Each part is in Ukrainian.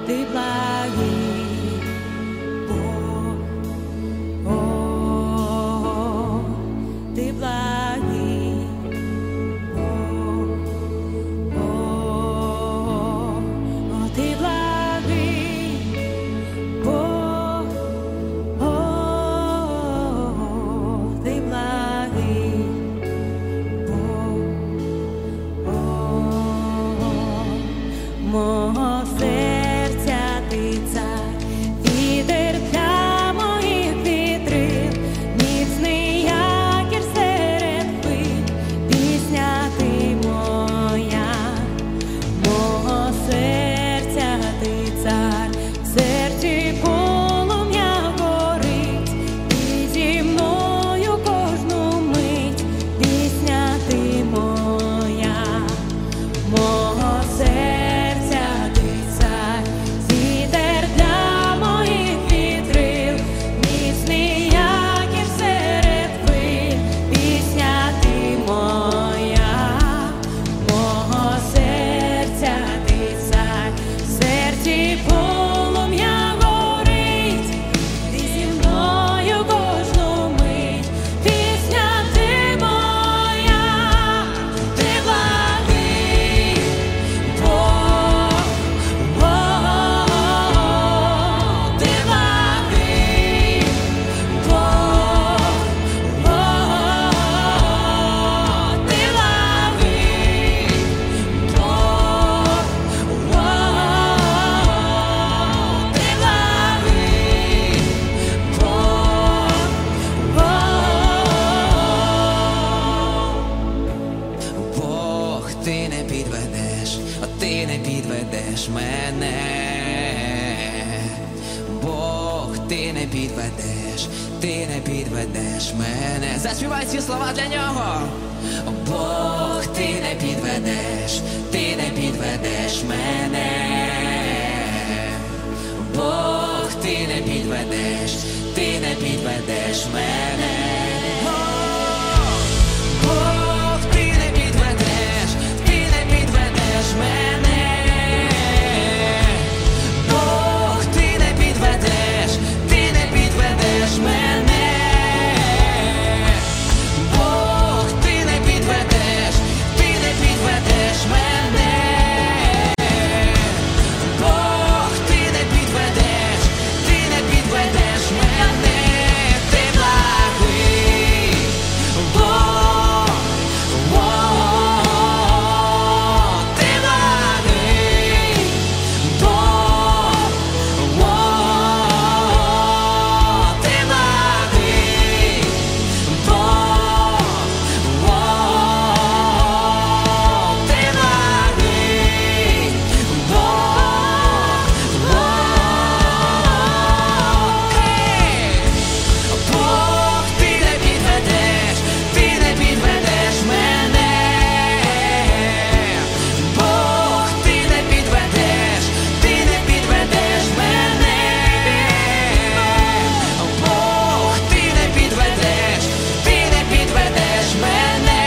Ты благий Бог, о, Ты благий Бог, о, Ты благий Бог, о, Ты благий Бог, мого серця ти цар, вітер для моїх вітрил, міцний якір серед хвиль, пісня ти моя, мого серця ти цар, в серці полум'я горить, ти зі мною кожну мить, пісня ти моя, мого серця ти цар, вітер для моїх вітрил, міцний якір серед хвиль, пісня ти моя, мого серця ти цар, в серці полум'я горить, ти зі мною кожну мить, пісня ти моя, ти благий Бог, о, ти благий Бог, о, ти благий Бог, о, ти благий Бог. Бог, ти не підведеш, ти не підведеш мене. Бог, ти не підведеш, ти не підведеш мене. Заспівай ці слова для нього. Бог, ти не підведеш, ти не підведеш мене. Бог, ти не підведеш, ти не підведеш мене. Бог, ти не підведеш, ти не підведеш мене. Бог, ти не підведеш, ти не підведеш мене. Бог, ти не підведеш, ти не підведеш мене. Бог, ти не підведеш, ти не підведеш мене. Ти благий Бог, о, ти благий Бог, о, ти благий Бог, о, ти благий Бог, Бог, ти не підведеш, ти не підведеш мене. Бог, ти не підведеш, ти не підведеш мене. Бог, ти не підведеш, ти не підведеш мене.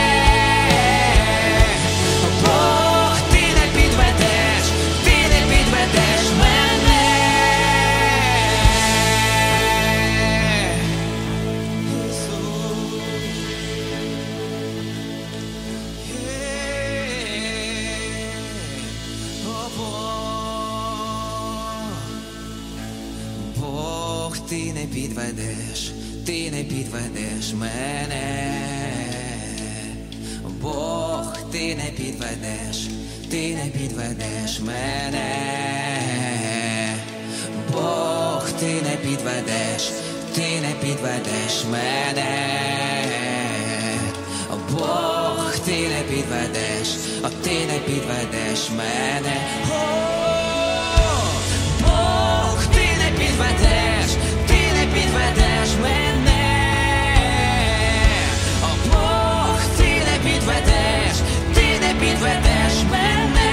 Бог, ти не підведеш, ти не підведеш мене. Бог, ти не підведеш, ти не підведеш мене. Бог, ти не підведеш, ти не підведеш мене. Бог, ти не підведеш, ти не підведеш мене. Бог, ти не підведеш, ти не підведеш мене. Бог, ти не підведеш, ти не підведеш мене. Бог, ти не підведеш, ти не підведеш мене.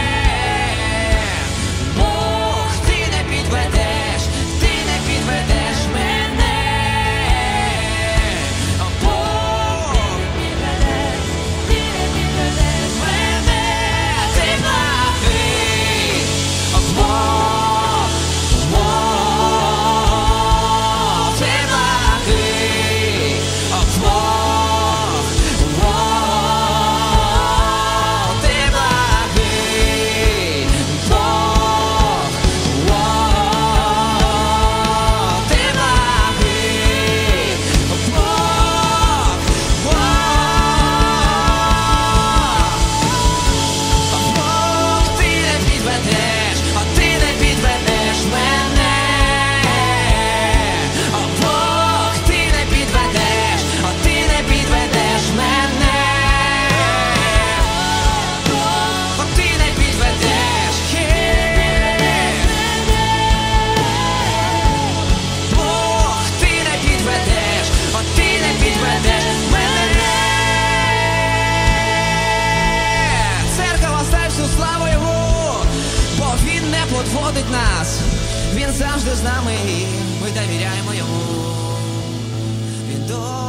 Бог, ти не підведеш, ти не підведеш мене. Бог, ти не підведеш, ти не підведеш мене. Ти благий всю славу йому, бо він не подводить нас, він завжди з нами, і ми довіряємо йому. Він